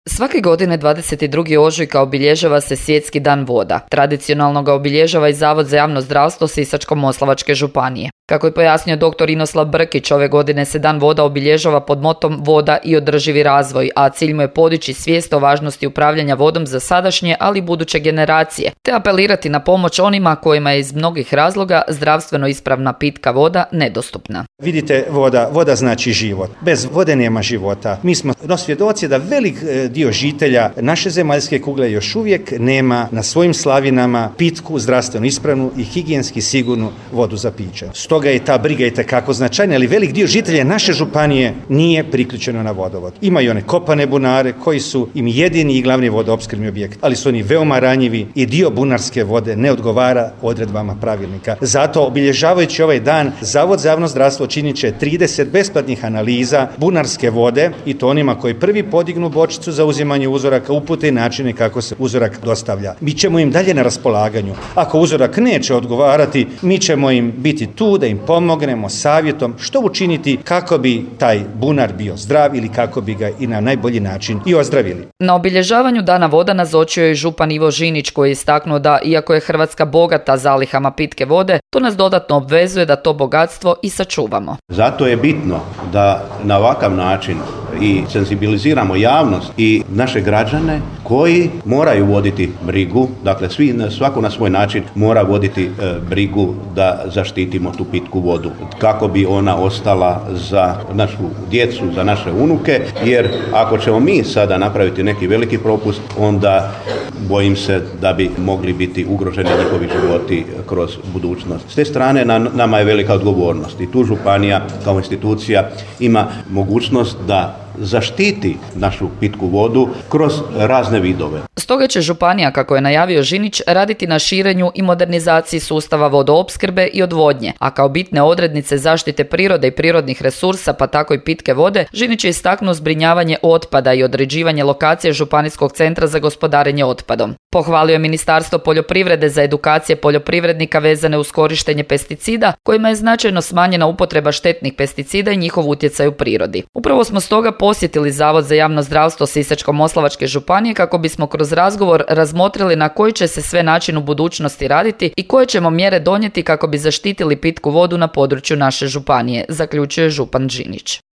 Svake godine 22. ožujka obilježava se Svjetski dan voda. Tradicionalno ga obilježava i Zavod za javno zdravstvo Sisačko-moslavačke županije. Kako je pojasnio dr. Inoslav Brkić, ove godine se Dan voda obilježava pod motom Voda i održivi razvoj, a cilj mu je podići svijest o važnosti upravljanja vodom za sadašnje, ali i buduće generacije, te apelirati na pomoć onima kojima je iz mnogih razloga zdravstveno ispravna pitka voda nedostupna. Vidite, voda znači život. Bez vode nema života. Mi smo svjedoci da velik dio žitelja naše zemaljske kugle još uvijek nema na svojim slavinama pitku, zdravstveno ispravnu i higijenski sigurnu vodu za piće. Stoga je ta briga itekako značajna, ali velik dio žitelja naše županije nije priključeno na vodovod. Imaju one kopane bunare koji su im jedini i glavni vodoopskrbni objekt, ali su oni veoma ranjivi i dio bunarske vode ne odgovara odredbama pravilnika. Zato, obilježavajući ovaj dan, Zavod za javno zdravstvo činit će 30 besplatnih analiza bunarske vode, i to onima koji prvi podignu bočicu za uzimanje uzoraka, upute i načine kako se uzorak dostavlja. Mi ćemo im dalje na raspolaganju. Ako uzorak neće odgovarati, mi ćemo im biti tu da im pomognemo savjetom što učiniti kako bi taj bunar bio zdrav ili kako bi ga i na najbolji način i ozdravili. Na obilježavanju Dana voda nazočio je župan Ivo Žinić, koji je istaknuo da, iako je Hrvatska bogata zalihama pitke vode, to nas dodatno obvezuje da to bogatstvo i sačuvamo. Zato je bitno da na ovakav način i senzibiliziramo javnost i naše građane koji moraju voditi brigu, dakle svako na svoj način mora voditi brigu da zaštitimo tu pitku vodu kako bi ona ostala za našu djecu, za naše unuke, jer ako ćemo mi sada napraviti neki veliki propust, onda bojim se da bi mogli biti ugroženi njihovi životi kroz budućnost. S te strane nama je velika odgovornost i tu županija kao institucija ima mogućnost da zaštiti našu pitku vodu kroz razne vidove. Stoga će županija, kako je najavio Žinić, raditi na širenju i modernizaciji sustava vodoopskrbe i odvodnje, a kao bitne odrednice zaštite prirode i prirodnih resursa, pa tako i pitke vode, Žinić je istaknuo zbrinjavanje otpada i određivanje lokacije Županijskog centra za gospodarenje otpadom. Pohvalio je Ministarstvo poljoprivrede za edukacije poljoprivrednika vezane uz korištenje pesticida, kojima je značajno smanjena upotreba štetnih pesticida i njihov utjecaj u prirodi. Upravo smo stoga posjetili Zavod za javno zdravstvo Sisačko-moslavačke županije kako bismo kroz razgovor razmotrili na koji će se sve način u budućnosti raditi i koje ćemo mjere donijeti kako bi zaštitili pitku vodu na području naše županije, zaključuje župan Žinić.